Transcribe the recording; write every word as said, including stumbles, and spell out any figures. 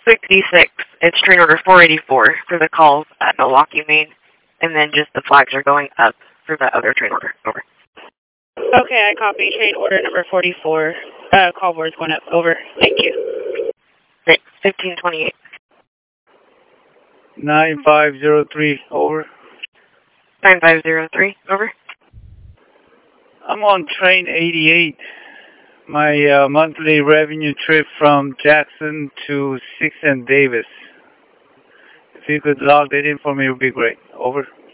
sixty-six. It's train order four eighty-four for the calls at Milwaukee, Maine. And then just the flags are going up for the other train order. Over. Okay, I copy. Train order number forty-four. Uh, call board's going up. Over. Thank you. Great. fifteen twenty-eight. nine five zero three. Over. nine five zero three. Over. I'm on train eighty-eight. My uh, monthly revenue trip from Jackson to Sixth and Davis. If you could log that in for me, it would be great. Over.